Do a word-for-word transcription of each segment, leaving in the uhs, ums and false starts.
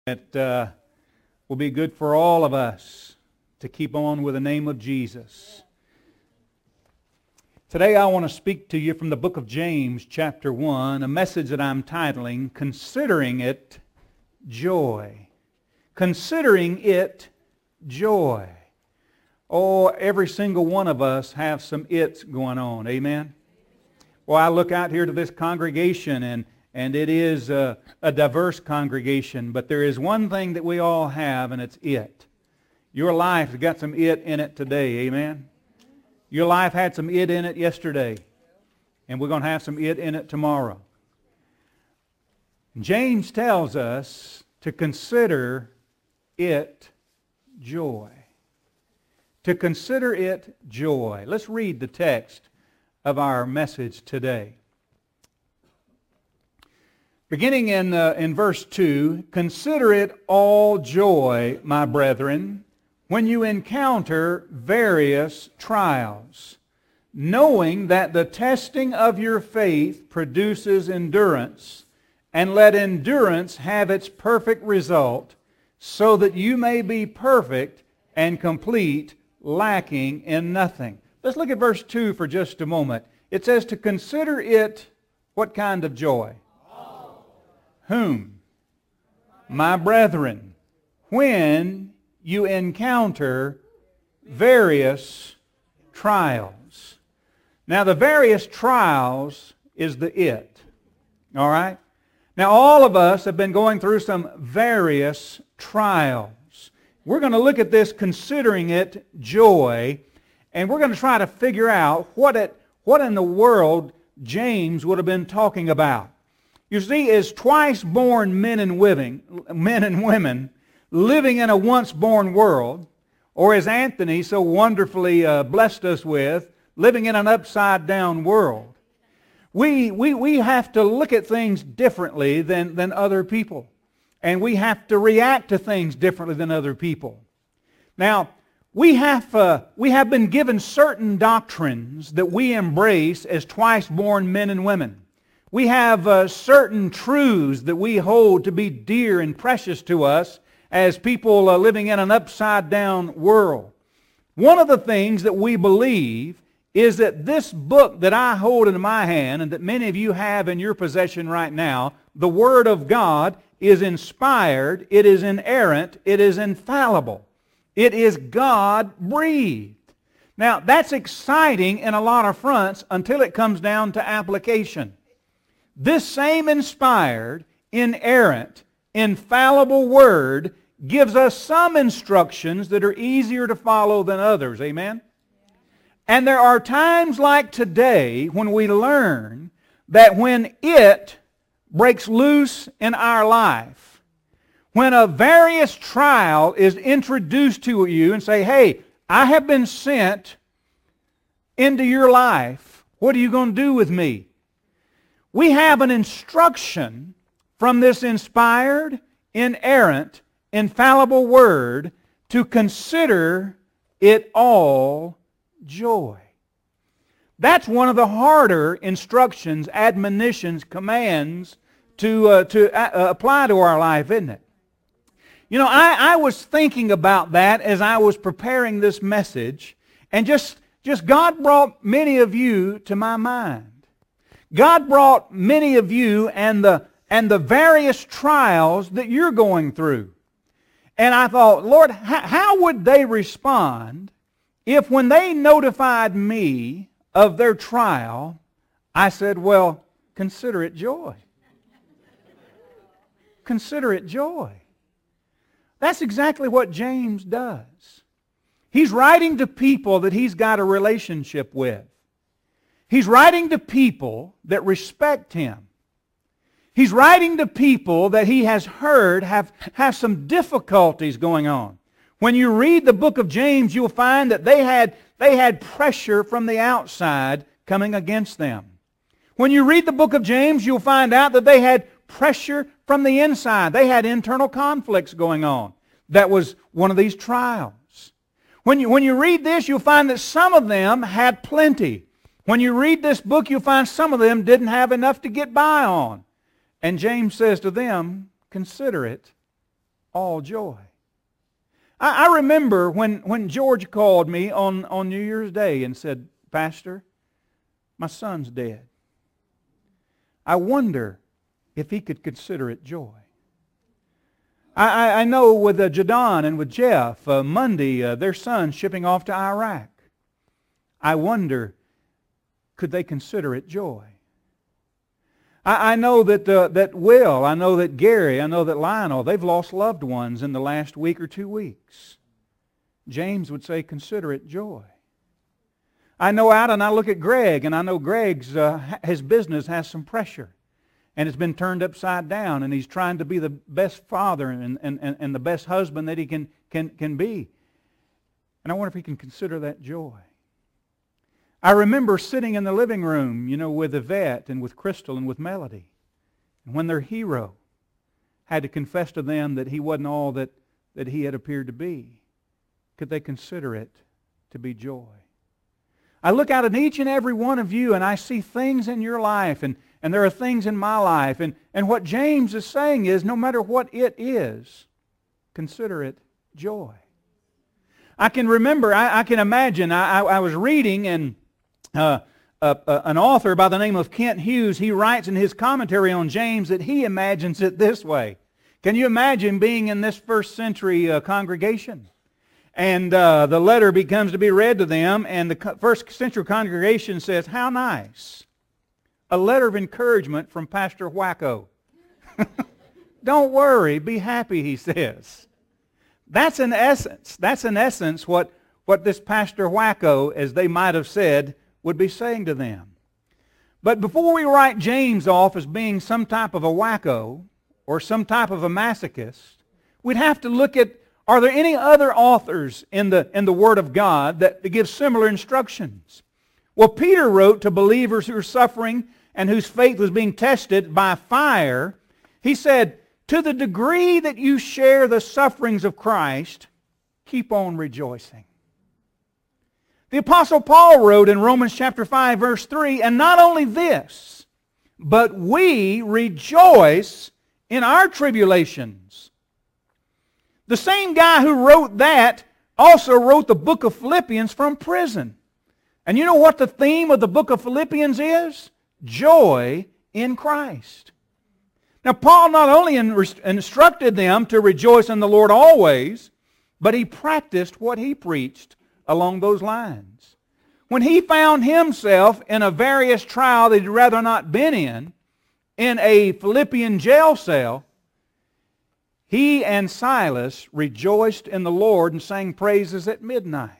It uh, will be good for all of us to keep on with the name of Jesus. Today I want to speak to you from the book of James, chapter one, a message that I'm titling, Considering It Joy. Considering It Joy. Oh, every single one of us have some it's going on. Amen? Well, I look out here to this congregation and And it is a, a diverse congregation, but there is one thing that we all have, and it's it. Your life has got some it in it today, amen? Your life had some it in it yesterday, and we're going to have some it in it tomorrow. James tells us to consider it joy. To consider it joy. Let's read the text of our message today. Beginning in, uh, in verse two, consider it all joy, my brethren, when you encounter various trials, knowing that the testing of your faith produces endurance, and let endurance have its perfect result, so that you may be perfect and complete, lacking in nothing. Let's look at verse two for just a moment. It says to consider it what kind of joy? Whom? My brethren, when you encounter various trials. Now the various trials is the it. All right? Now all of us have been going through some various trials. We're going to look at this considering it joy, and we're going to try to figure out what it, what in the world James would have been talking about. You see, as twice-born men and women, men and women living in a once-born world, or as Anthony so wonderfully uh, blessed us with, living in an upside-down world, we, we, we have to look at things differently than, than other people. And we have to react to things differently than other people. Now, we have, uh, we have been given certain doctrines that we embrace as twice-born men and women. We have uh, certain truths that we hold to be dear and precious to us as people uh, living in an upside-down world. One of the things that we believe is that this book that I hold in my hand and that many of you have in your possession right now, the Word of God, is inspired, it is inerrant, it is infallible. It is God-breathed. Now, that's exciting in a lot of fronts until it comes down to application. This same inspired, inerrant, infallible Word gives us some instructions that are easier to follow than others. Amen? And there are times like today when we learn that when it breaks loose in our life, when a various trial is introduced to you and say, hey, I have been sent into your life. What are you going to do with me? We have an instruction from this inspired, inerrant, infallible Word to consider it all joy. That's one of the harder instructions, admonitions, commands to, uh, to uh, apply to our life, isn't it? You know, I, I was thinking about that as I was preparing this message, and just, just God brought many of you to my mind. God brought many of you and the, and the various trials that you're going through. And I thought, Lord, how, how would they respond if when they notified me of their trial, I said, well, consider it joy. Consider it joy. That's exactly what James does. He's writing to people that he's got a relationship with. He's writing to people that respect him. He's writing to people that he has heard have, have some difficulties going on. When you read the book of James, you'll find that they had, they had pressure from the outside coming against them. When you read the book of James, you'll find out that they had pressure from the inside. They had internal conflicts going on. That was one of these trials. When you, when you read this, you'll find that some of them had plenty. When you read this book, you'll find some of them didn't have enough to get by on. And James says to them, consider it all joy. I, I remember when, when George called me on, on New Year's Day and said, Pastor, my son's dead. I wonder if he could consider it joy. I, I, I know with uh, Jadon and with Jeff, uh, Monday, uh, their son's shipping off to Iraq. I wonder, could they consider it joy? I, I know that uh, that Will, I know that Gary, I know that Lionel, they've lost loved ones in the last week or two weeks. James would say, consider it joy. I know out and I look at Greg, and I know Greg's, uh, his business has some pressure. And it's been turned upside down, and he's trying to be the best father and, and, and the best husband that he can, can, can be. And I wonder if he can consider that joy. I remember sitting in the living room, you know, with Yvette and with Crystal and with Melody. And when their hero had to confess to them that he wasn't all that, that he had appeared to be, could they consider it to be joy? I look out at each and every one of you, and I see things in your life, and, and there are things in my life. And, and what James is saying is, no matter what it is, consider it joy. I can remember, I, I can imagine, I, I, I was reading, and uh, uh, uh, an author by the name of Kent Hughes, he writes in his commentary on James that he imagines it this way. Can you imagine being in this first century uh, congregation? And uh, the letter becomes to be read to them, and the first century congregation says, how nice. A letter of encouragement from Pastor Wacko. Don't worry, be happy, he says. That's in essence, that's in essence what, what this Pastor Wacko, as they might have said, would be saying to them. But before we write James off as being some type of a wacko or some type of a masochist, we'd have to look at, are there any other authors in the, in the Word of God that, that give similar instructions? Well, Peter wrote to believers who were suffering and whose faith was being tested by fire. He said, to the degree that you share the sufferings of Christ, keep on rejoicing. The Apostle Paul wrote in Romans chapter five, verse three, and not only this, but we rejoice in our tribulations. The same guy who wrote that also wrote the book of Philippians from prison. And you know what the theme of the book of Philippians is? Joy in Christ. Now, Paul not only instructed them to rejoice in the Lord always, but he practiced what he preached along those lines. When he found himself in a various trial that he'd rather not been in, in a Philippian jail cell, he and Silas rejoiced in the Lord and sang praises at midnight.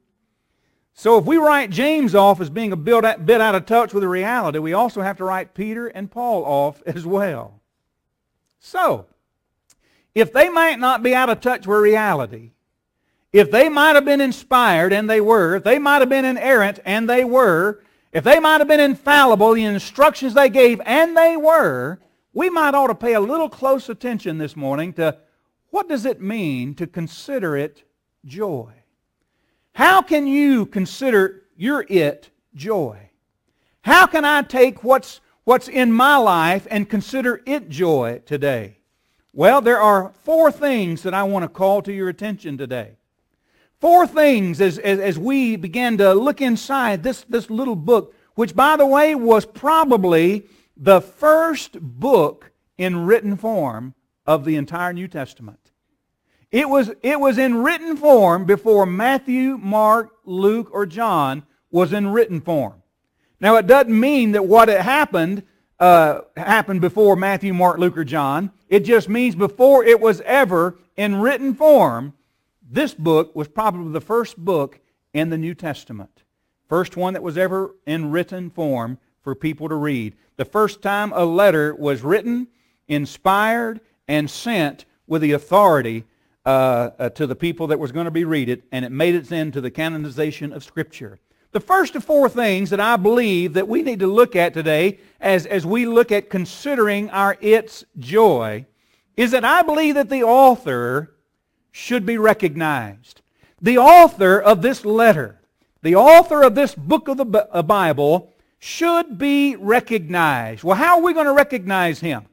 So if we write James off as being a bit out of touch with the reality, we also have to write Peter and Paul off as well. So, if they might not be out of touch with reality, if they might have been inspired, and they were, if they might have been inerrant, and they were, if they might have been infallible, the instructions they gave, and they were, we might ought to pay a little close attention this morning to what does it mean to consider it joy? How can you consider your it joy? How can I take what's, what's in my life and consider it joy today? Well, there are four things that I want to call to your attention today. Four things as, as, as we begin to look inside this, this little book, which, by the way, was probably the first book in written form of the entire New Testament. It was, it was in written form before Matthew, Mark, Luke, or John was in written form. Now, it doesn't mean that what had happened uh, happened before Matthew, Mark, Luke, or John. It just means before it was ever in written form, this book was probably the first book in the New Testament. First one that was ever in written form for people to read. The first time a letter was written, inspired, and sent with the authority uh, uh, to the people that was going to be read it, and it made its into the canonization of Scripture. The first of four things that I believe that we need to look at today as, as we look at considering our its joy is that I believe that the author should be recognized. The author of this letter, the author of this book of the Bible should be recognized. Well, how are we going to recognize him?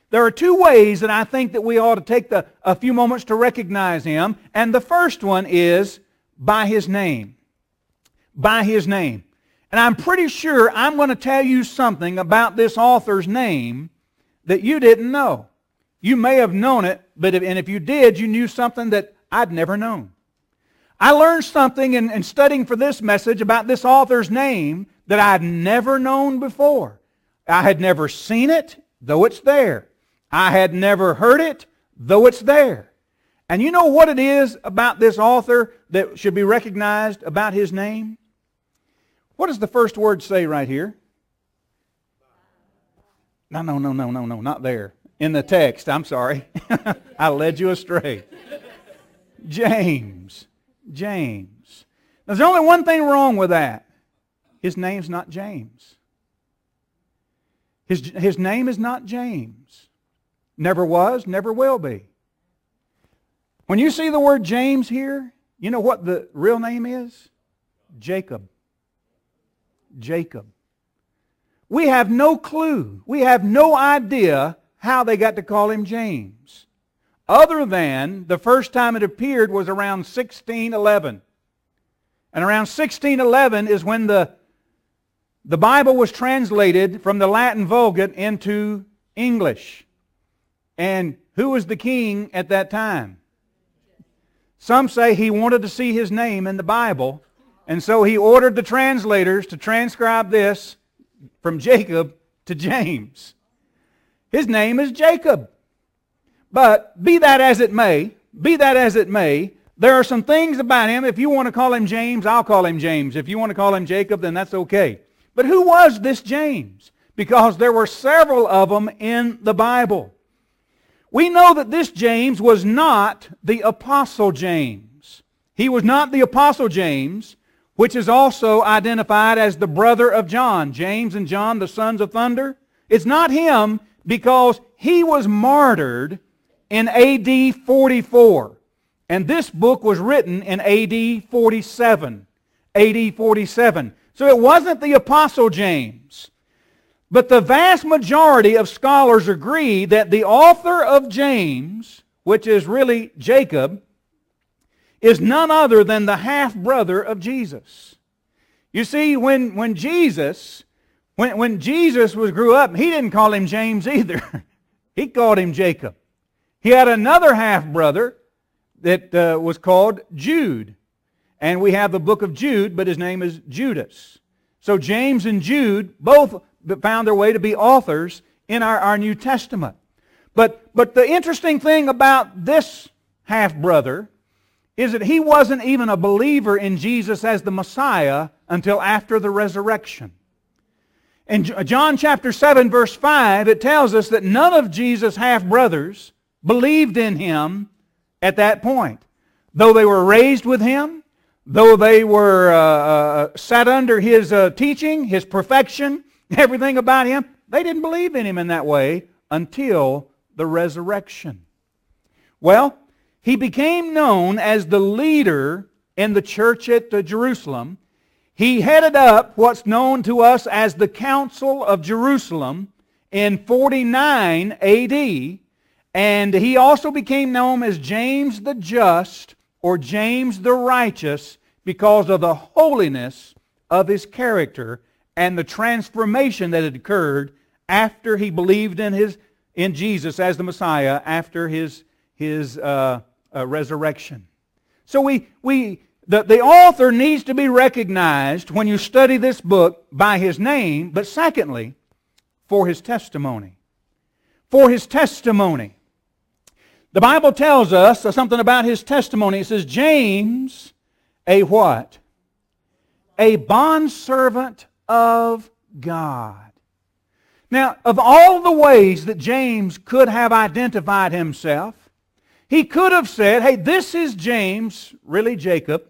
There are two ways that I think that we ought to take the, a few moments to recognize Him. And the first one is by His name. By His name. And I'm pretty sure I'm going to tell you something about this author's name that you didn't know. You may have known it, but if, and if you did, you knew something that I'd never known. I learned something in, in studying for this message about this author's name that I'd never known before. I had never seen it, though it's there. I had never heard it, though it's there. And you know what it is about this author that should be recognized about his name? What does the first word say right here? No, no, no, no, no, no, not there. In the text, I'm sorry. I led you astray. James. James. There's only one thing wrong with that. His name's not James. His, his name is not James. Never was, never will be. When you see the word James here, you know what the real name is? Jacob. Jacob. We have no clue. We have no idea how they got to call him James. Other than the first time it appeared was around sixteen eleven. And around sixteen eleven is when the, the Bible was translated from the Latin Vulgate into English. And who was the king at that time? Some say he wanted to see his name in the Bible, and so he ordered the translators to transcribe this from Jacob to James. His name is Jacob. But be that as it may, be that as it may, there are some things about him. If you want to call him James, I'll call him James. If you want to call him Jacob, then that's okay. But who was this James? Because there were several of them in the Bible. We know that this James was not the Apostle James. He was not the Apostle James, which is also identified as the brother of John. James and John, the sons of thunder. It's not him because he was martyred in A D forty-four. And this book was written in A D forty-seven. A D forty-seven. So it wasn't the Apostle James. But the vast majority of scholars agree that the author of James, which is really Jacob, is none other than the half-brother of Jesus. You see, when, when Jesus, when, when Jesus was grew up, he didn't call him James either. He called him Jacob. He had another half-brother that uh, was called Jude. And we have the book of Jude, but his name is Judas. So James and Jude both found their way to be authors in our, our New Testament. But, but the interesting thing about this half-brother is that he wasn't even a believer in Jesus as the Messiah until after the resurrection. In John chapter seven, verse five, it tells us that none of Jesus' half-brothers believed in Him at that point. Though they were raised with Him, though they were uh, uh, sat under His uh, teaching, His perfection, everything about Him, they didn't believe in Him in that way until the resurrection. Well, He became known as the leader in the church at uh, Jerusalem. He headed up what's known to us as the Council of Jerusalem in forty-nine A D, and he also became known as James the Just or James the Righteous because of the holiness of his character and the transformation that had occurred after he believed in his in Jesus as the Messiah after his his uh, uh, resurrection. So we we the, the author needs to be recognized when you study this book by his name, but secondly, for his testimony. For his testimony. The Bible tells us something about his testimony. It says, James, a what? A bondservant of God. Now, of all the ways that James could have identified himself, he could have said, hey, this is James, really Jacob,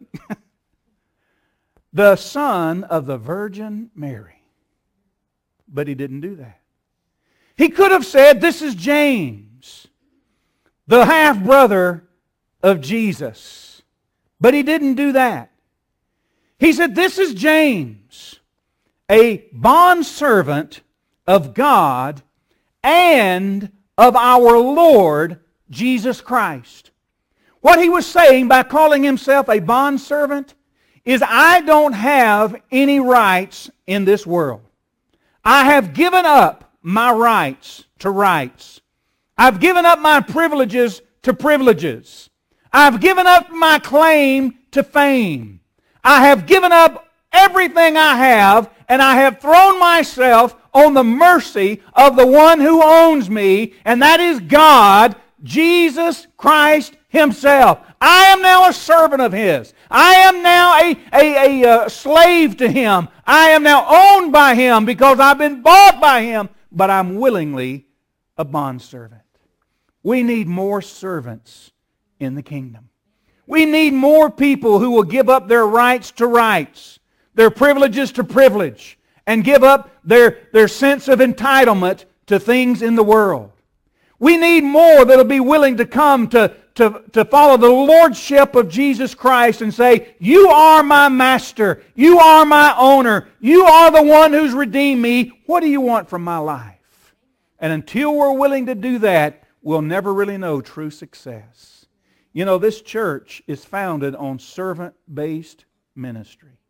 the son of the Virgin Mary. But he didn't do that. He could have said, this is James, the half-brother of Jesus. But he didn't do that. He said, this is James, a bondservant of God and of our Lord Jesus Christ. What he was saying by calling himself a bondservant is, I don't have any rights in this world. I have given up my rights to rights. I've given up my privileges to privileges. I've given up my claim to fame. I have given up everything I have, and I have thrown myself on the mercy of the one who owns me, and that is God, Jesus Christ Himself. I am now a servant of His. I am now a, a, a, a slave to Him. I am now owned by Him because I've been bought by Him, but I'm willingly a bondservant. We need more servants in the kingdom. We need more people who will give up their rights to rights, their privileges to privilege, and give up their, their sense of entitlement to things in the world. We need more that will be willing to come to, to, to follow the lordship of Jesus Christ and say, you are my master, you are my owner, you are the one who's redeemed me. What do you want from my life? And until we're willing to do that, we'll never really know true success. You know, this church is founded on servant-based ministry.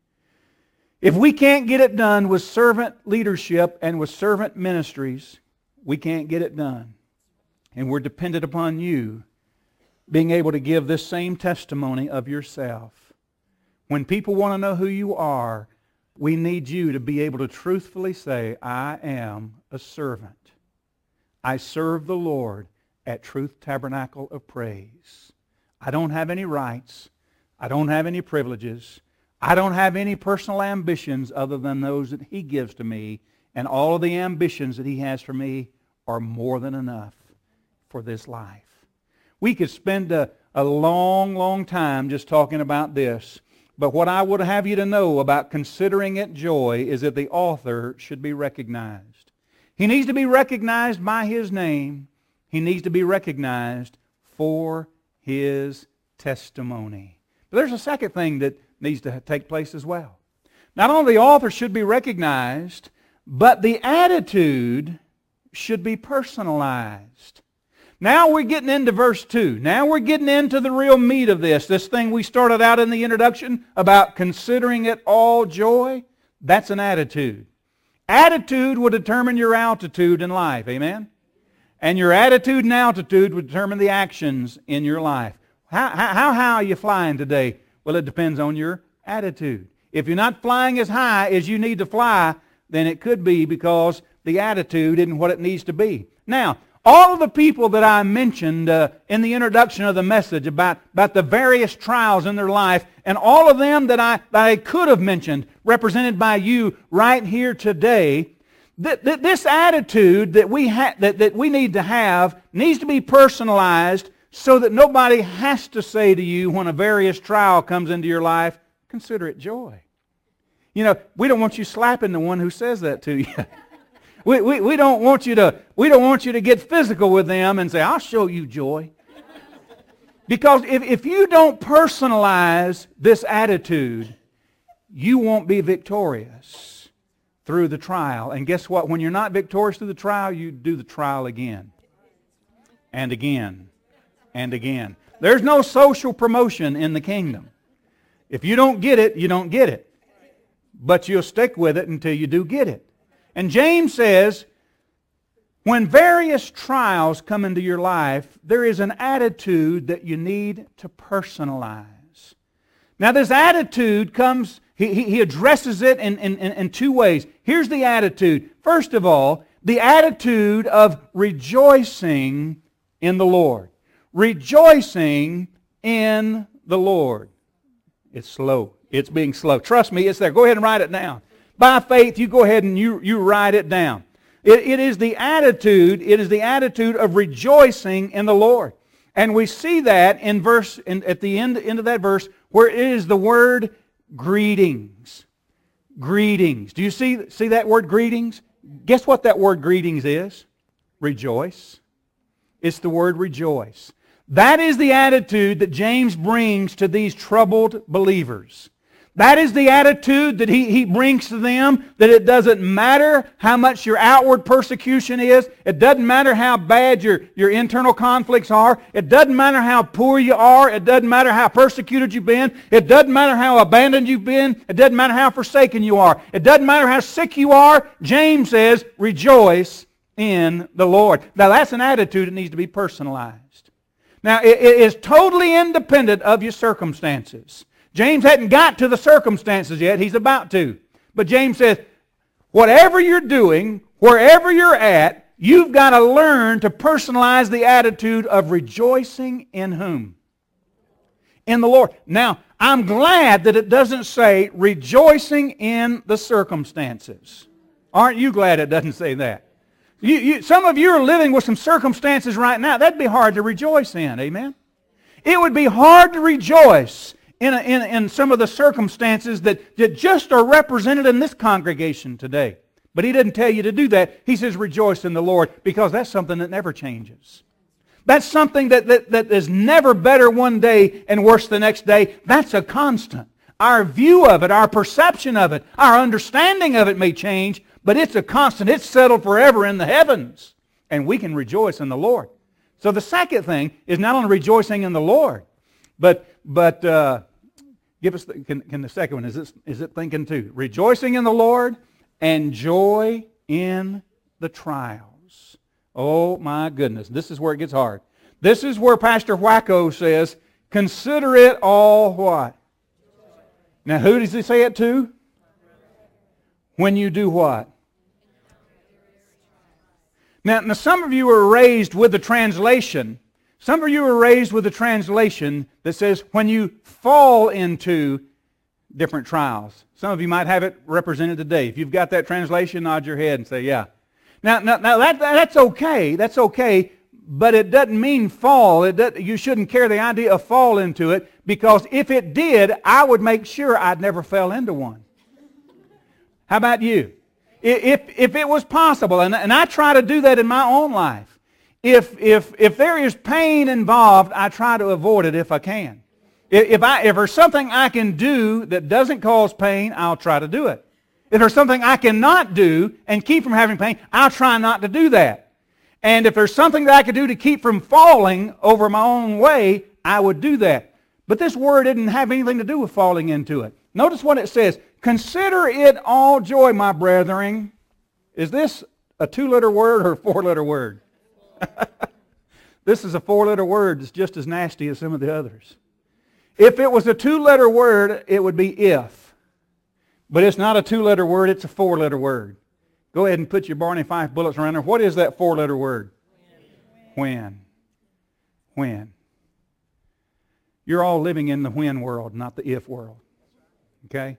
If we can't get it done with servant leadership and with servant ministries, we can't get it done. And we're dependent upon you being able to give this same testimony of yourself. When people want to know who you are, we need you to be able to truthfully say, I am a servant. I serve the Lord at Truth Tabernacle of Praise. I don't have any rights. I don't have any privileges. I don't have any personal ambitions other than those that He gives to me. And all of the ambitions that He has for me are more than enough for this life. We could spend a, a long, long time just talking about this. But what I would have you to know about considering it joy is that the author should be recognized. He needs to be recognized by his name. He needs to be recognized for his testimony. But there's a second thing that needs to take place as well. Not only the author should be recognized, but the attitude should be personalized. Now we're getting into verse two. Now we're getting into the real meat of this. This thing we started out in the introduction about considering it all joy. That's an attitude. Attitude will determine your altitude in life. Amen? And your attitude and altitude will determine the actions in your life. How, how, how are you flying today? Well, it depends on your attitude. If you're not flying as high as you need to fly, then it could be because the attitude isn't what it needs to be. Now, all of the people that I mentioned uh, in the introduction of the message about, about the various trials in their life, and all of them that I, that I could have mentioned, represented by you right here today, th- th- this attitude that we, ha- that, that we need to have needs to be personalized so that nobody has to say to you when a various trial comes into your life, consider it joy. You know, we don't want you slapping the one who says that to you. We, we, we don't want you to we don't want you to get physical with them and say, I'll show you joy. Because if, if you don't personalize this attitude, you won't be victorious through the trial. And guess what? When you're not victorious through the trial, you do the trial again. And again. And again. There's no social promotion in the kingdom. If you don't get it, you don't get it. But you'll stick with it until you do get it. And James says, when various trials come into your life, there is an attitude that you need to personalize. Now this attitude comes, he, he addresses it in, in, in two ways. Here's the attitude. First of all, the attitude of rejoicing in the Lord. Rejoicing in the Lord. It's slow. It's being slow. Trust me, it's there. Go ahead and write it down. By faith, you go ahead and you, you write it down. It, it is the attitude, it is the attitude of rejoicing in the Lord. And we see that in verse in, at the end, end of that verse where it is the word greetings. Greetings. Do you see, see that word greetings? Guess what that word greetings is? Rejoice. It's the word rejoice. That is the attitude that James brings to these troubled believers. That is the attitude that he, he brings to them, that it doesn't matter how much your outward persecution is. It doesn't matter how bad your, your internal conflicts are. It doesn't matter how poor you are. It doesn't matter how persecuted you've been. It doesn't matter how abandoned you've been. It doesn't matter how forsaken you are. It doesn't matter how sick you are. James says, rejoice in the Lord. Now that's an attitude that needs to be personalized. Now it, it is totally independent of your circumstances. James hadn't got to the circumstances yet. He's about to. But James says, whatever you're doing, wherever you're at, you've got to learn to personalize the attitude of rejoicing in whom? In the Lord. Now, I'm glad that it doesn't say rejoicing in the circumstances. Aren't you glad it doesn't say that? You, you, some of you are living with some circumstances right now. That'd be hard to rejoice in. Amen? It would be hard to rejoice In, a, in, in some of the circumstances that, that just are represented in this congregation today. But he didn't tell you to do that. He says rejoice in the Lord, because that's something that never changes. That's something that, that, that is never better one day and worse the next day. That's a constant. Our view of it, our perception of it, our understanding of it may change, but it's a constant. It's settled forever in the heavens. And we can rejoice in the Lord. So the second thing is not only rejoicing in the Lord, but But uh, give us the, can, can the second one, is it, is it thinking too? Rejoicing in the Lord and joy in the trials. Oh my goodness, this is where it gets hard. This is where Pastor Wacko says, consider it all what? Now who does he say it to? When you do what? Now, now some of you were raised with the translation Some of you were raised with a translation that says, when you fall into different trials. Some of you might have it represented today. If you've got that translation, nod your head and say, yeah. Now, now, now that, that's okay. That's okay. But it doesn't mean fall. It doesn't, you shouldn't carry the idea of fall into it, because if it did, I would make sure I'd never fell into one. How about you? If, if it was possible, and, and I try to do that in my own life, If, if, if there is pain involved, I try to avoid it if I can. If, I, if there's something I can do that doesn't cause pain, I'll try to do it. If there's something I cannot do and keep from having pain, I'll try not to do that. And if there's something that I could do to keep from falling over my own way, I would do that. But this word didn't have anything to do with falling into it. Notice what it says. Consider it all joy, my brethren. Is this a two-letter word or a four-letter word? This is a four-letter word that's just as nasty as some of the others. If it was a two-letter word, it would be if. But it's not a two-letter word, it's a four-letter word. Go ahead and put your Barney Fife bullets around there. What is that four-letter word? When. When. You're all living in the when world, not the if world. Okay?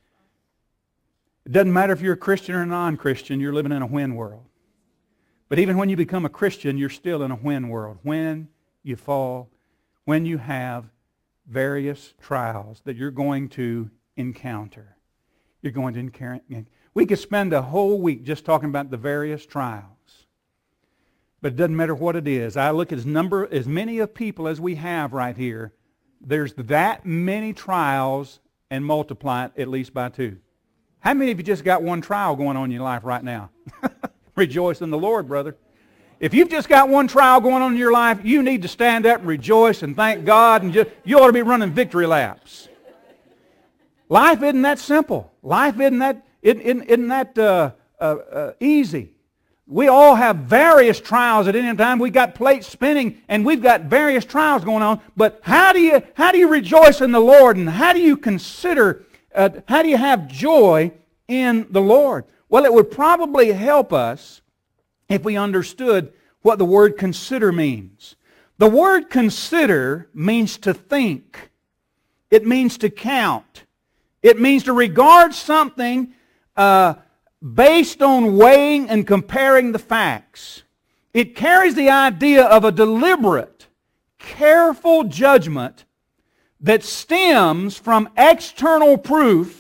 It doesn't matter if you're a Christian or a non-Christian, you're living in a when world. But even when you become a Christian, you're still in a when world. When you fall, when you have various trials that you're going to encounter. You're going to encounter. We could spend a whole week just talking about the various trials. But it doesn't matter what it is. I look at as number, as many of people as we have right here. There's that many trials and multiply it at least by two. How many of you just got one trial going on in your life right now? Rejoice in the Lord, brother. If you've just got one trial going on in your life, you need to stand up and rejoice and thank God, and just, you ought to be running victory laps. Life isn't that simple. Life isn't that, isn't, isn't that uh, uh, uh, easy. We all have various trials at any time. We've got plates spinning, and we've got various trials going on. But how do you, how do you rejoice in the Lord, and how do you consider, uh, how do you have joy in the Lord? Well, it would probably help us if we understood what the word consider means. The word consider means to think. It means to count. It means to regard something uh, based on weighing and comparing the facts. It carries the idea of a deliberate, careful judgment that stems from external proof,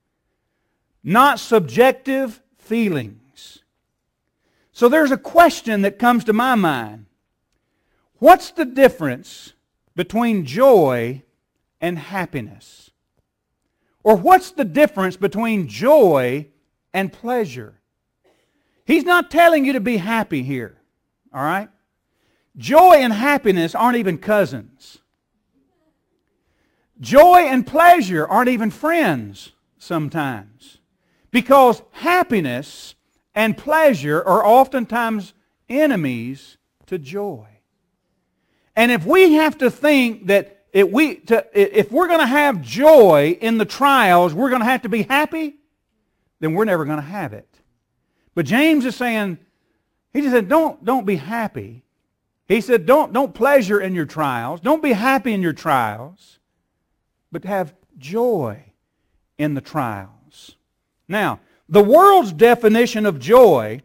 not subjective feelings. So there's a question that comes to my mind. What's the difference between joy and happiness? Or what's the difference between joy and pleasure? He's not telling you to be happy here. All right? Joy and happiness aren't even cousins. Joy and pleasure aren't even friends sometimes. Because happiness and pleasure are oftentimes enemies to joy. And if we have to think that if, we, to, if we're going to have joy in the trials, we're going to have to be happy, then we're never going to have it. But James is saying, he just said, don't, don't be happy. He said, don't, don't pleasure in your trials. Don't be happy in your trials, but have joy in the trials. Now, the world's definition of joy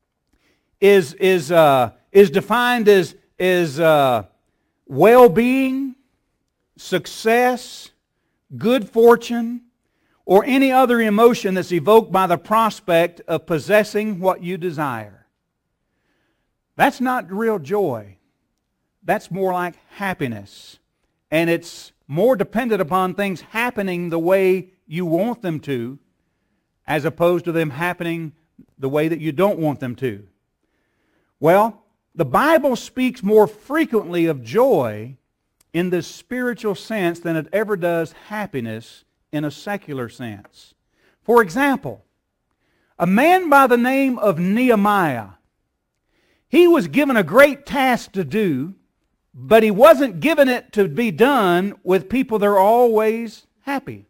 is, is, uh, is defined as, as uh, well-being, success, good fortune, or any other emotion that's evoked by the prospect of possessing what you desire. That's not real joy. That's more like happiness. And it's more dependent upon things happening the way you want them to, as opposed to them happening the way that you don't want them to. Well, the Bible speaks more frequently of joy in the spiritual sense than it ever does happiness in a secular sense. For example, a man by the name of Nehemiah, he was given a great task to do, but he wasn't given it to be done with people that are always happy.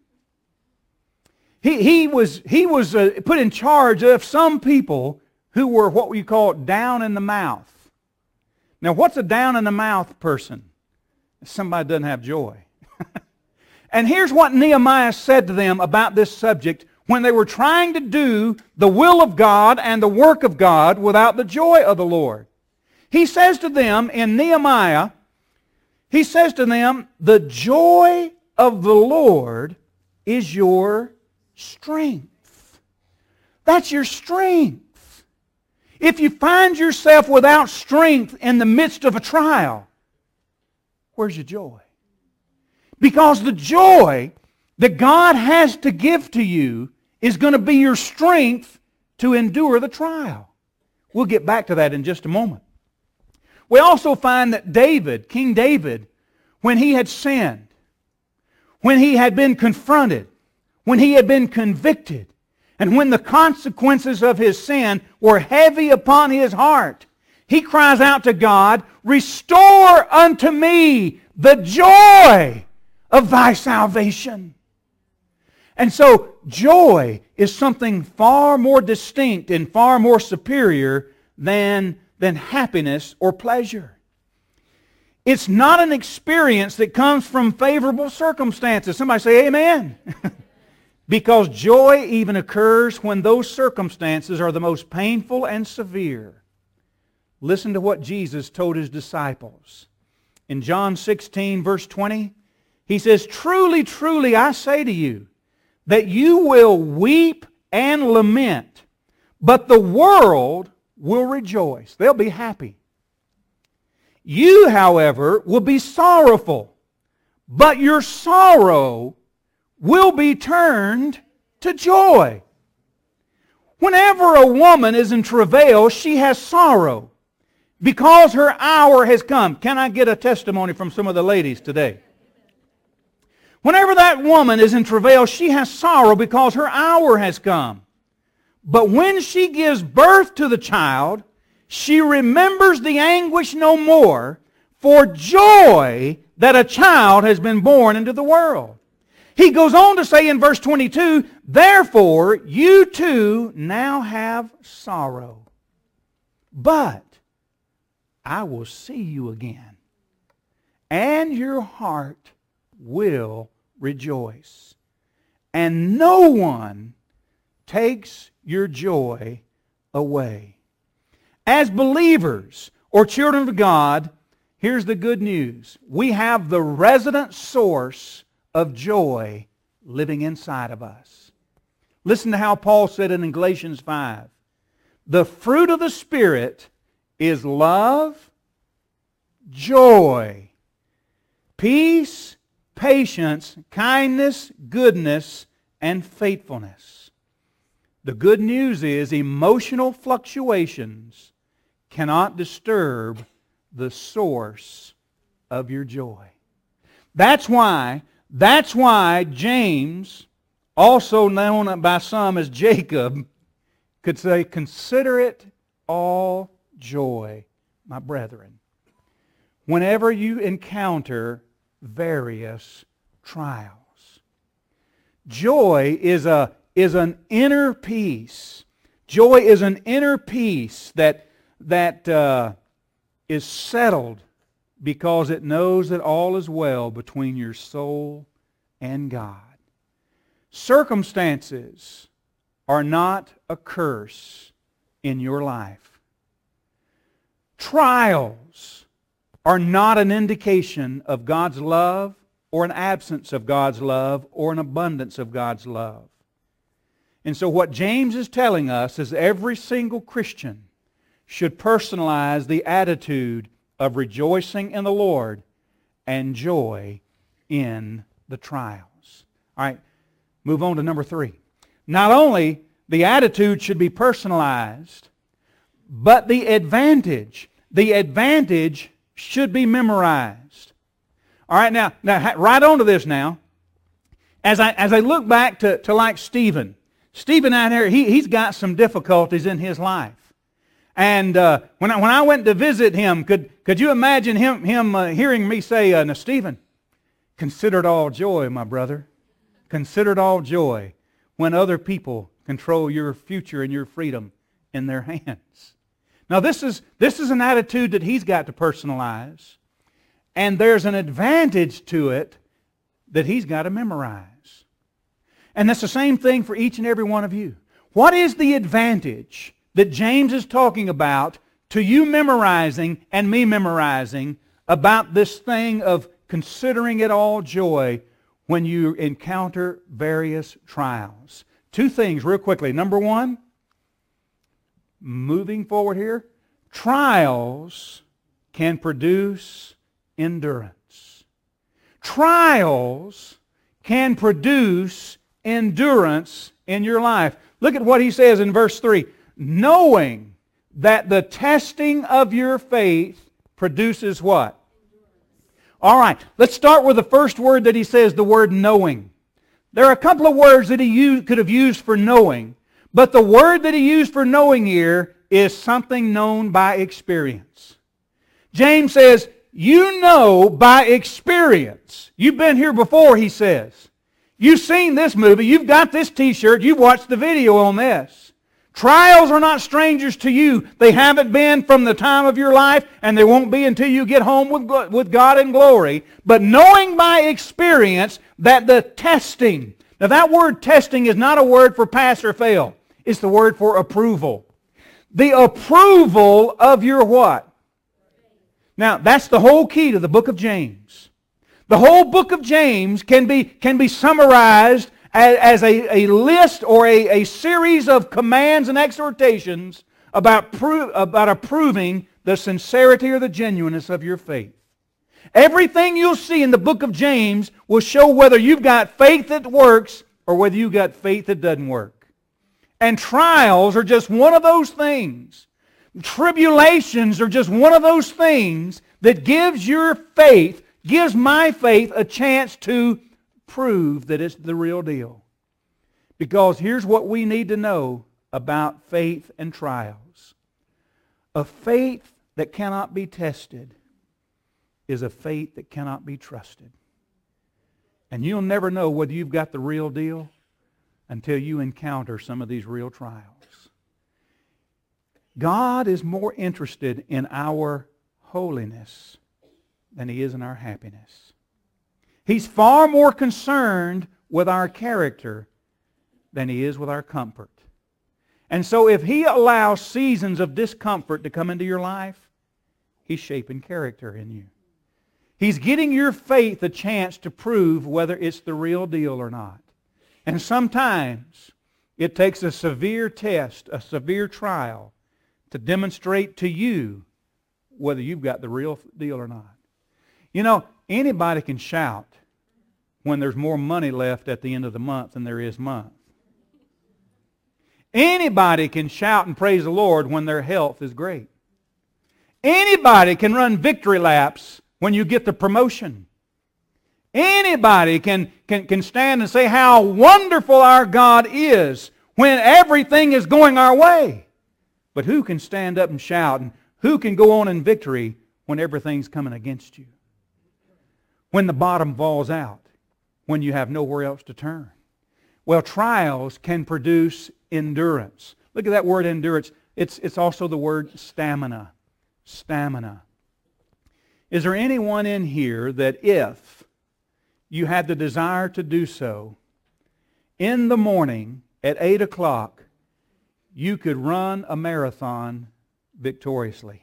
He, he was, he was uh, put in charge of some people who were what we call down in the mouth. Now, what's a down in the mouth person? Somebody doesn't have joy. And here's what Nehemiah said to them about this subject when they were trying to do the will of God and the work of God without the joy of the Lord. He says to them in Nehemiah, he says to them, the joy of the Lord is your strength. That's your strength. If you find yourself without strength in the midst of a trial, where's your joy? Because the joy that God has to give to you is going to be your strength to endure the trial. We'll get back to that in just a moment. We also find that David, King David, when he had sinned, when he had been confronted, when he had been convicted, and when the consequences of his sin were heavy upon his heart, he cries out to God, restore unto me the joy of thy salvation. And so joy is something far more distinct and far more superior than, than happiness or pleasure. It's not an experience that comes from favorable circumstances. Somebody say amen. Because joy even occurs when those circumstances are the most painful and severe. Listen to what Jesus told His disciples. In John sixteen, verse twenty, He says, truly, truly, I say to you, that you will weep and lament, but the world will rejoice. They'll be happy. You, however, will be sorrowful, but your sorrow will be turned to joy. Whenever a woman is in travail, she has sorrow because her hour has come. Can I get a testimony from some of the ladies today? Whenever that woman is in travail, she has sorrow because her hour has come. But when she gives birth to the child, she remembers the anguish no more for joy that a child has been born into the world. He goes on to say in verse twenty-two, therefore you too now have sorrow, but I will see you again, and your heart will rejoice. And no one takes your joy away. As believers or children of God, here's the good news. We have the resident source of joy living inside of us. Listen to how Paul said it in Galatians five. The fruit of the Spirit is love, joy, peace, patience, kindness, goodness, and faithfulness. The good news is emotional fluctuations cannot disturb the source of your joy. That's why, that's why James, also known by some as Jacob, could say, "Consider it all joy, my brethren, whenever you encounter various trials." Joy is a is an inner peace. Joy is an inner peace that that uh, is settled because it knows that all is well between your soul and God. Circumstances are not a curse in your life. Trials are not an indication of God's love or an absence of God's love or an abundance of God's love. And so what James is telling us is every single Christian should personalize the attitude of rejoicing in the Lord and joy in the trials. All right, move on to number three. Not only the attitude should be personalized, but the advantage, the advantage should be memorized. All right, now, now right on to this now. As I, as I look back to, to like Stephen, Stephen out here, he, he's got some difficulties in his life. And uh, when, I, when I went to visit him, could, could you imagine him, him uh, hearing me say, uh, now Stephen, consider it all joy, my brother. Consider it all joy when other people control your future and your freedom in their hands. Now this is, this is an attitude that he's got to personalize. And there's an advantage to it that he's got to memorize. And that's the same thing for each and every one of you. What is the advantage that James is talking about to you memorizing and me memorizing about this thing of considering it all joy when you encounter various trials? Two things real quickly. Number one, moving forward here, trials can produce endurance. Trials can produce endurance in your life. Look at what he says in verse three. Knowing that the testing of your faith produces what? All right, let's start with the first word that he says, the word knowing. There are a couple of words that he used, could have used for knowing, but the word that he used for knowing here is something known by experience. James says, you know by experience. You've been here before, he says. You've seen this movie, you've got this t-shirt, you've watched the video on this. Trials are not strangers to you. They haven't been from the time of your life, and they won't be until you get home with, with God in glory. But knowing by experience that the testing, now that word testing is not a word for pass or fail. It's the word for approval. The approval of your what? Now, that's the whole key to the book of James. The whole book of James can be, can be summarized as a, a list or a, a series of commands and exhortations about, pro, about approving the sincerity or the genuineness of your faith. Everything you'll see in the book of James will show whether you've got faith that works or whether you've got faith that doesn't work. And trials are just one of those things. Tribulations are just one of those things that gives your faith, gives my faith a chance to prove that it's the real deal. Because here's what we need to know about faith and trials. A faith that cannot be tested is a faith that cannot be trusted. And you'll never know whether you've got the real deal until you encounter some of these real trials. God is more interested in our holiness than He is in our happiness. He's far more concerned with our character than He is with our comfort. And so if He allows seasons of discomfort to come into your life, He's shaping character in you. He's getting your faith a chance to prove whether it's the real deal or not. And sometimes it takes a severe test, a severe trial, to demonstrate to you whether you've got the real deal or not. You know, anybody can shout when there's more money left at the end of the month than there is month. Anybody can shout and praise the Lord when their health is great. Anybody can run victory laps when you get the promotion. Anybody can, can, can stand and say how wonderful our God is when everything is going our way. But who can stand up and shout, and who can go on in victory when everything's coming against you? When the bottom falls out, when you have nowhere else to turn. Well, trials can produce endurance. Look at that word endurance. It's, it's also the word stamina. Stamina. Is there anyone in here that if you had the desire to do so, in the morning at eight o'clock, you could run a marathon victoriously?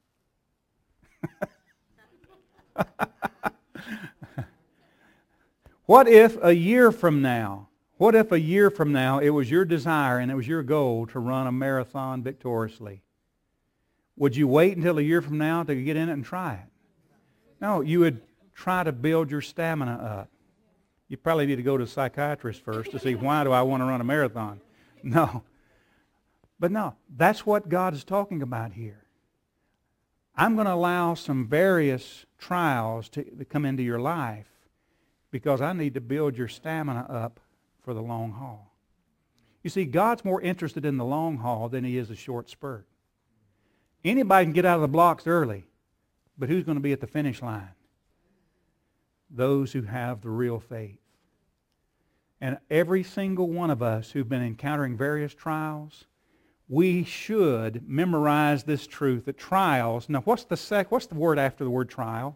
What if a year from now, what if a year from now it was your desire and it was your goal to run a marathon victoriously? Would you wait until a year from now to get in it and try it? No, you would try to build your stamina up. You probably need to go to a psychiatrist first to see, why do I want to run a marathon? No. But no, that's what God is talking about here. I'm going to allow some various trials to, to come into your life because I need to build your stamina up for the long haul. You see, God's more interested in the long haul than He is a short spurt. Anybody can get out of the blocks early, but who's going to be at the finish line? Those who have the real faith. And every single one of us who've been encountering various trials, we should memorize this truth that trials, now what's the sec, what's the word after the word trial?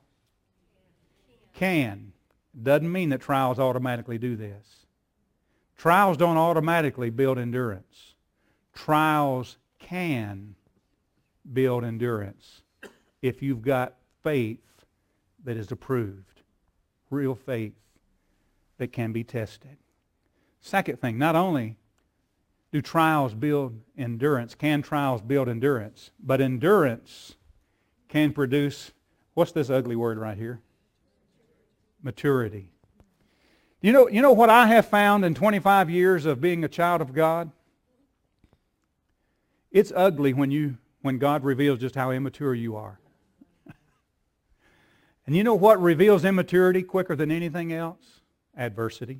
Can. Doesn't mean that trials automatically do this. Trials don't automatically build endurance. Trials can build endurance if you've got faith that is approved. Real faith that can be tested. Second thing, not only do trials build endurance, can trials build endurance, but endurance can produce, what's this ugly word right here? Maturity. You know, you know what I have found in twenty-five years of being a child of God? It's ugly when you when God reveals just how immature you are. And you know what reveals immaturity quicker than anything else? Adversity.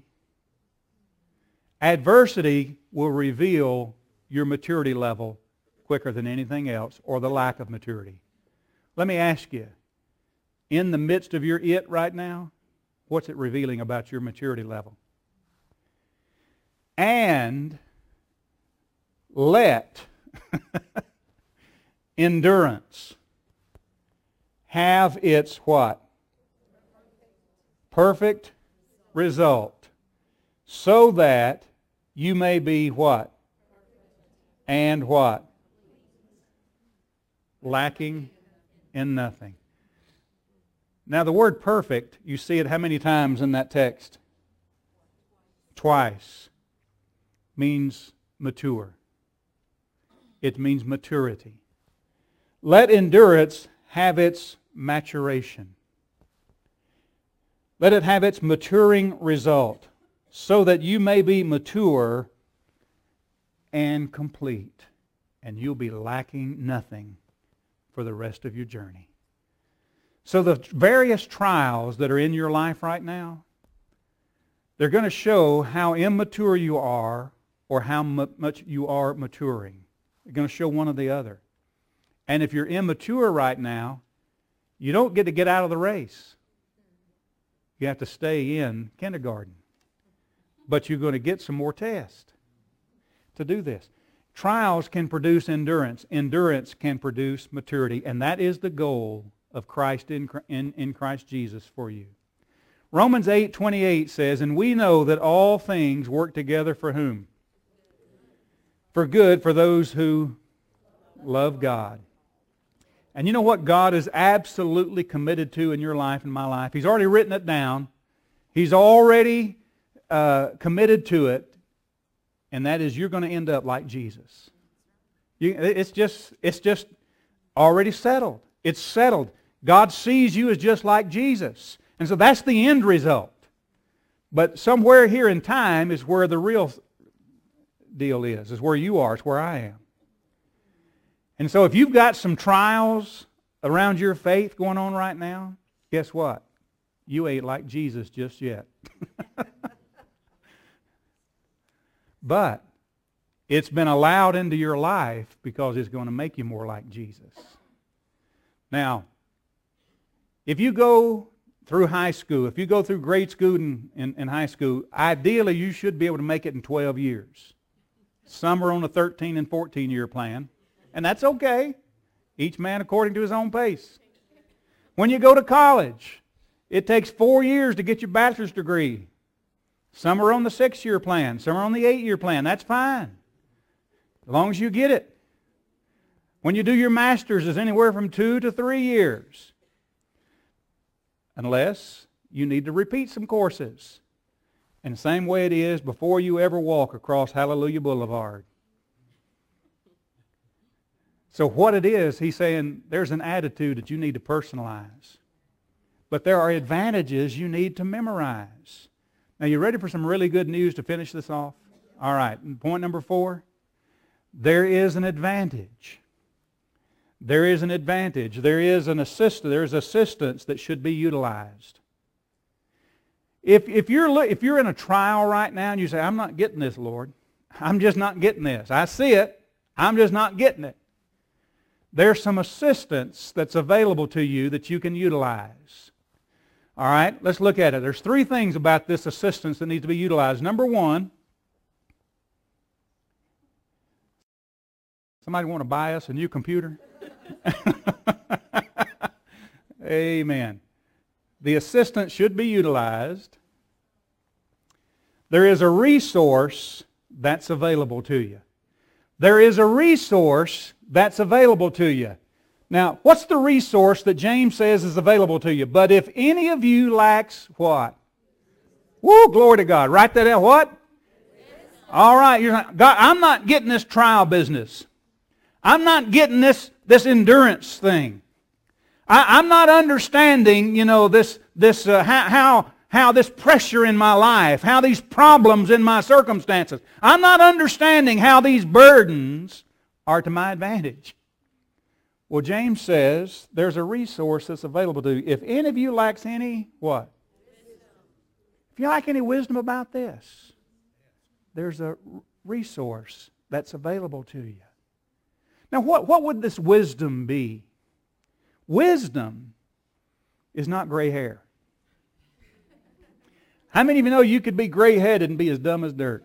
Adversity will reveal your maturity level quicker than anything else, or the lack of maturity. Let me ask you, in the midst of your it right now, what's it revealing about your maturity level? And let endurance have its what? Perfect result. So that you may be what? And what? Lacking in nothing. Now the word perfect, you see it how many times in that text? Twice. Means mature. It means maturity. Let endurance have its maturation. Let it have its maturing result, so that you may be mature and complete, and you'll be lacking nothing for the rest of your journey. So the various trials that are in your life right now, they're going to show how immature you are or how much you are maturing. They're going to show one or the other. And if you're immature right now, you don't get to get out of the race. You have to stay in kindergarten. But you're going to get some more tests to do this. Trials can produce endurance. Endurance can produce maturity. And that is the goal of Christ in, in, in Christ Jesus for you. Romans eight twenty-eight says, and we know that all things work together for whom? For good, for those who love God. And you know what God is absolutely committed to in your life and my life? He's already written it down. He's already uh, committed to it. And that is you're going to end up like Jesus. You, it's just, it's just already settled. It's settled. God sees you as just like Jesus. And so that's the end result. But somewhere here in time is where the real deal is, is where you are, it's where I am. And so if you've got some trials around your faith going on right now, guess what? You ain't like Jesus just yet. But it's been allowed into your life because it's going to make you more like Jesus. Now, if you go through high school, if you go through grade school and in, in high school, ideally you should be able to make it in twelve years. Some are on a thirteen and fourteen year plan, and that's okay. Each man according to his own pace. When you go to college, it takes four years to get your bachelor's degree. Some are on the six year plan. Some are on the eight year plan. That's fine, as long as you get it. When you do your master's, it's anywhere from two to three years. Unless you need to repeat some courses. And the same way it is before you ever walk across Hallelujah Boulevard. So what it is, he's saying there's an attitude that you need to personalize. But there are advantages you need to memorize. Now, you ready for some really good news to finish this off? All right, point number four. There is an advantage. There is an advantage. There is an assist. There is assistance that should be utilized. If, if, you're, if you're in a trial right now and you say, I'm not getting this, Lord. I'm just not getting this. I see it. I'm just not getting it. There's some assistance that's available to you that you can utilize. All right, let's look at it. There's three things about this assistance that needs to be utilized. Number one, somebody want to buy us a new computer? Amen. The assistance should be utilized. There is a resource that's available to you. There is a resource that's available to you. Now, what's the resource that James says is available to you? But if any of you lacks what? Woo, glory to God. Write that out. What? All right. You're not, God, I'm not getting this trial business. I'm not getting this, this endurance thing. I, I'm not understanding, you know, this, this uh, how, how, how this pressure in my life, how these problems in my circumstances. I'm not understanding how these burdens are to my advantage. Well, James says there's a resource that's available to you. If any of you lacks any, what? Wisdom. If you lack any wisdom about this, there's a resource that's available to you. Now, what, what would this wisdom be? Wisdom is not gray hair. How many of you know you could be gray-headed and be as dumb as dirt?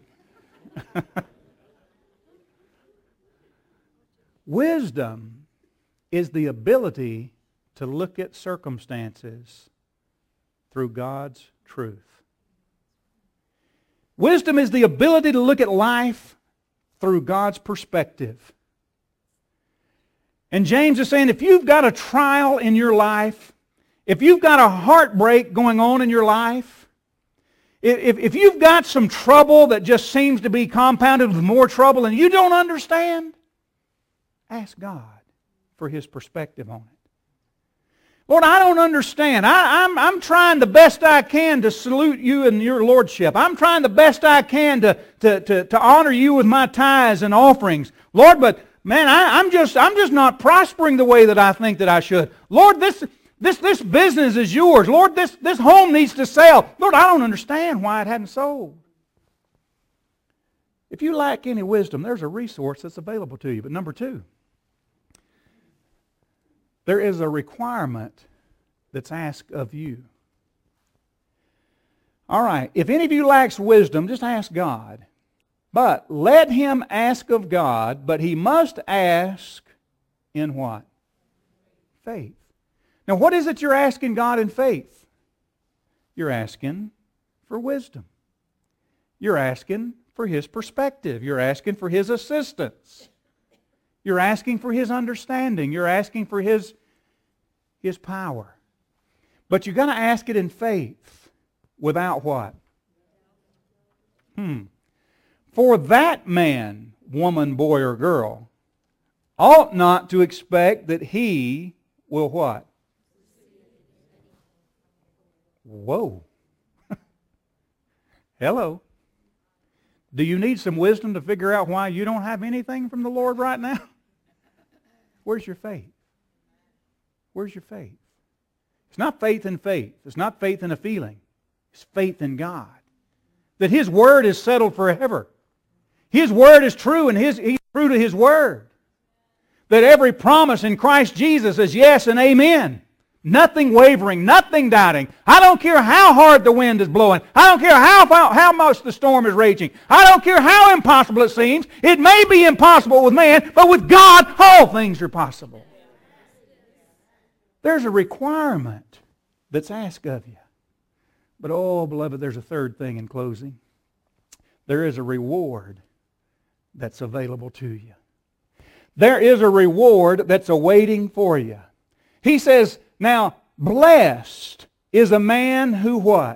Wisdom is the ability to look at circumstances through God's truth. Wisdom is the ability to look at life through God's perspective. And James is saying if you've got a trial in your life, if you've got a heartbreak going on in your life, if, if you've got some trouble that just seems to be compounded with more trouble and you don't understand, ask God for His perspective on it. Lord, I don't understand. I, I'm, I'm trying the best I can to salute you in your lordship. I'm trying the best I can to, to, to, to honor you with my tithes and offerings. Lord, but man, I, I'm just I'm just not prospering the way that I think that I should. Lord, this this this business is yours. Lord, this, this home needs to sell. Lord, I don't understand why it hadn't sold. If you lack any wisdom, there's a resource that's available to you. But number two, there is a requirement that's asked of you. All right, if any of you lacks wisdom, just ask God. But let him ask of God, but he must ask in what? Faith. Now, what is it you're asking God in faith? You're asking for wisdom. You're asking for His perspective. You're asking for His assistance. You're asking for His understanding. You're asking for His, His power. But you're going to ask it in faith without what? Hmm. For that man, woman, boy, or girl, ought not to expect that he will what? Hello. Do you need some wisdom to figure out why you don't have anything from the Lord right now? Where's your faith? Where's your faith? It's not faith in faith. It's not faith in a feeling. It's faith in God. That His Word is settled forever. His Word is true, and His, He's true to His Word. That every promise in Christ Jesus is yes and amen. Nothing wavering, nothing doubting. I don't care how hard the wind is blowing. I don't care how, how much the storm is raging. I don't care how impossible it seems. It may be impossible with man, but with God, all things are possible. There's a requirement that's asked of you. But oh, beloved, there's a third thing in closing. There is a reward that's available to you. There is a reward that's awaiting for you. He says, now, blessed is a man who what?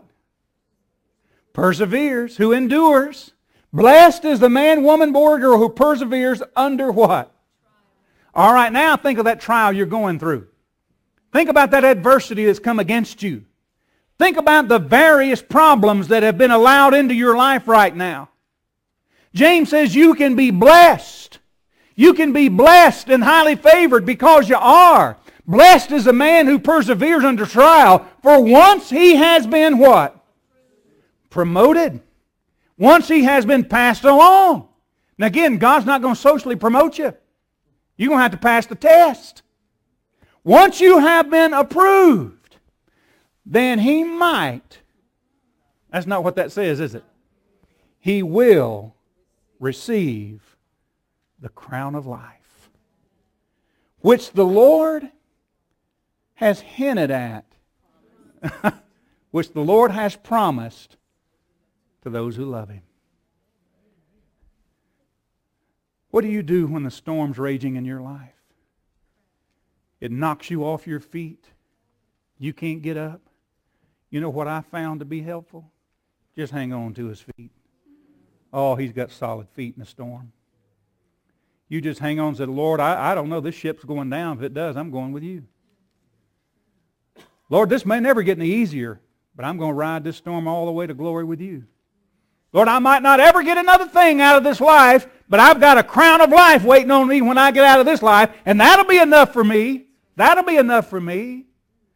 Perseveres, who endures. Blessed is the man, woman, boy, or girl who perseveres under what? All right, now think of that trial you're going through. Think about that adversity that's come against you. Think about the various problems that have been allowed into your life right now. James says you can be blessed. You can be blessed and highly favored because you are. Blessed is the man who perseveres under trial, for once he has been what? Promoted. Once he has been passed along. Now again, God's not going to socially promote you. You're going to have to pass the test. Once you have been approved, then He might, that's not what that says, is it? He will receive the crown of life, which the Lord has hinted at, which the Lord has promised to those who love Him. What do you do when the storm's raging in your life? It knocks you off your feet. You can't get up. You know what I found to be helpful? Just hang on to His feet. Oh, He's got solid feet in the storm. You just hang on and say, Lord, I, I don't know, this ship's going down. If it does, I'm going with You. Lord, this may never get any easier, but I'm going to ride this storm all the way to glory with You. Lord, I might not ever get another thing out of this life, but I've got a crown of life waiting on me when I get out of this life, and that'll be enough for me. That'll be enough for me.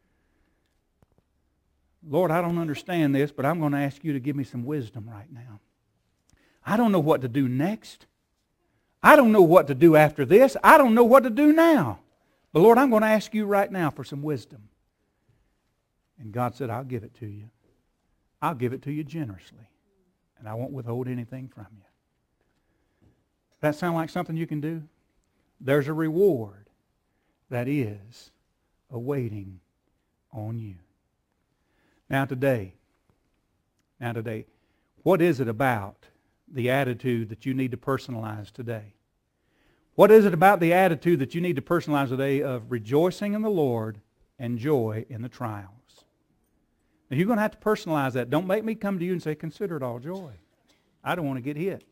Lord, I don't understand this, but I'm going to ask You to give me some wisdom right now. I don't know what to do next. I don't know what to do after this. I don't know what to do now. But Lord, I'm going to ask You right now for some wisdom. And God said, I'll give it to you. I'll give it to you generously. And I won't withhold anything from you. That sound like something you can do? There's a reward that is awaiting on you. Now today, now today, what is it about the attitude that you need to personalize today? What is it about the attitude that you need to personalize today of rejoicing in the Lord and joy in the trials? Now you're going to have to personalize that. Don't make me come to you and say, consider it all joy. I don't want to get hit.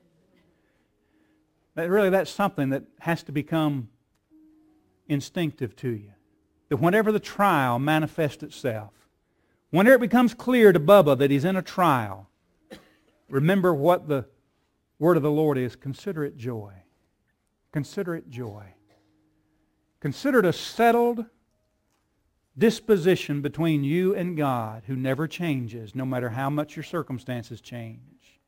That really, that's something that has to become instinctive to you. That whenever the trial manifests itself, whenever it becomes clear to Bubba that he's in a trial, remember what the word of the Lord is. Consider it joy. Consider it joy. Consider it a settled disposition between you and God who never changes, no matter how much your circumstances change.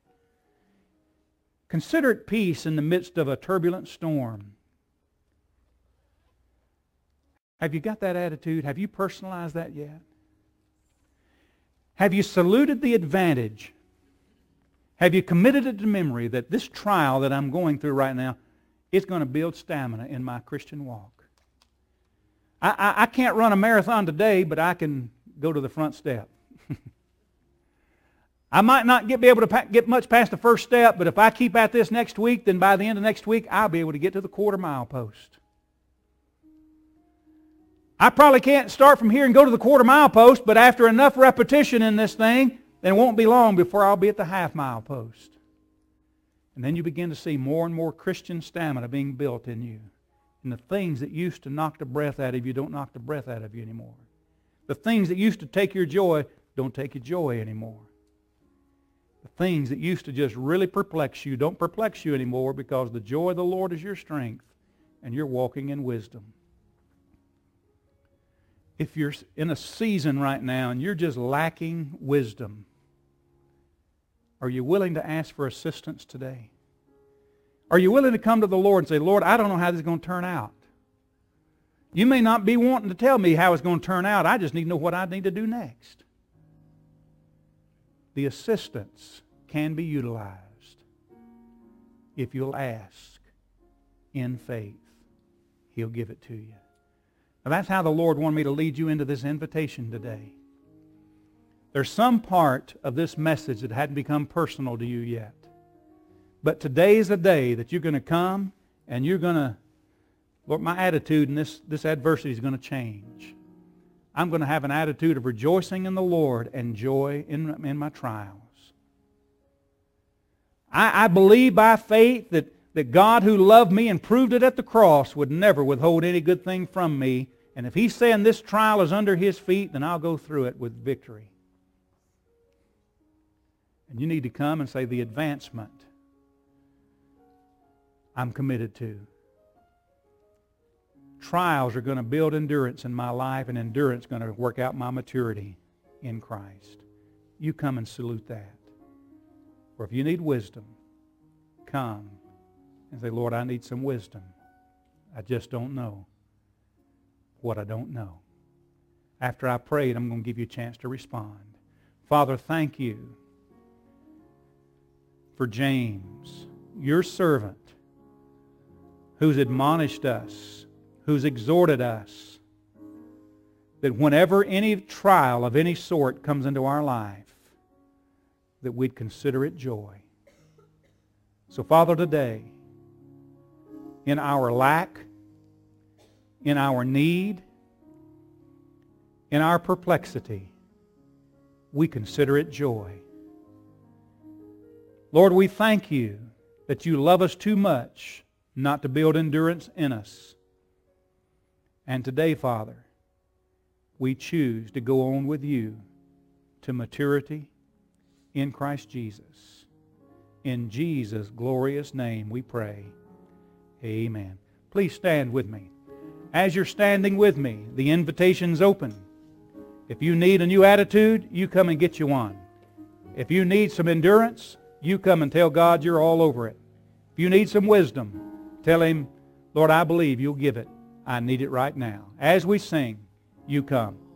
Consider it peace in the midst of a turbulent storm. Have you got that attitude? Have you personalized that yet? Have you saluted the advantage? Have you committed it to memory that this trial that I'm going through right now is going to build stamina in my Christian walk? I, I, I can't run a marathon today, but I can go to the front step. I might not get, be able to pa- get much past the first step, but if I keep at this next week, then by the end of next week, I'll be able to get to the quarter mile post. I probably can't start from here and go to the quarter mile post, but after enough repetition in this thing, then it won't be long before I'll be at the half mile post. And then you begin to see more and more Christian stamina being built in you. And the things that used to knock the breath out of you don't knock the breath out of you anymore. The things that used to take your joy don't take your joy anymore. The things that used to just really perplex you don't perplex you anymore because the joy of the Lord is your strength and you're walking in wisdom. If you're in a season right now and you're just lacking wisdom, are you willing to ask for assistance today? Are you willing to come to the Lord and say, Lord, I don't know how this is going to turn out. You may not be wanting to tell me how it's going to turn out. I just need to know what I need to do next. The assistance can be utilized if you'll ask in faith. He'll give it to you. Now that's how the Lord wanted me to lead you into this invitation today. There's some part of this message that hadn't become personal to you yet. But today is the day that you're going to come and you're going to, Lord, my attitude in this, this adversity is going to change. I'm going to have an attitude of rejoicing in the Lord and joy in, in my trials. I, I believe by faith that, that God who loved me and proved it at the cross would never withhold any good thing from me. And if He's saying this trial is under His feet, then I'll go through it with victory. And you need to come and say, the advancement I'm committed to. Trials are going to build endurance in my life, and endurance is going to work out my maturity in Christ. You come and salute that. Or if you need wisdom, come and say, Lord, I need some wisdom. I just don't know what I don't know. After I prayed, I'm going to give you a chance to respond. Father, thank you for James, your servant, who's admonished us, who's exhorted us, that whenever any trial of any sort comes into our life, that we'd consider it joy. So, Father, today, in our lack, in our need, in our perplexity, we consider it joy. Lord, we thank you that you love us too much not to build endurance in us. And today, Father, we choose to go on with you to maturity in Christ Jesus. In Jesus' glorious name we pray. Amen. Please stand with me. As you're standing with me, the invitation's open. If you need a new attitude, you come and get you one. If you need some endurance, you come and tell God you're all over it. If you need some wisdom, tell Him, Lord, I believe you'll give it. I need it right now. As we sing, you come.